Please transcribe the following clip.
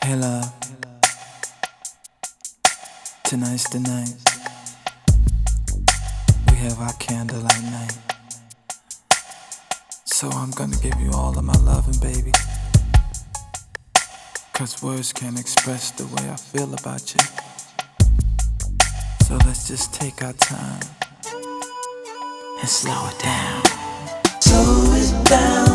Hey love, tonight's the night. We have our candlelight night. So I'm gonna give you all of my loving, baby. 'Cause words can't express the way I feel about you. So let's just take our time and slow it down. Slow it down.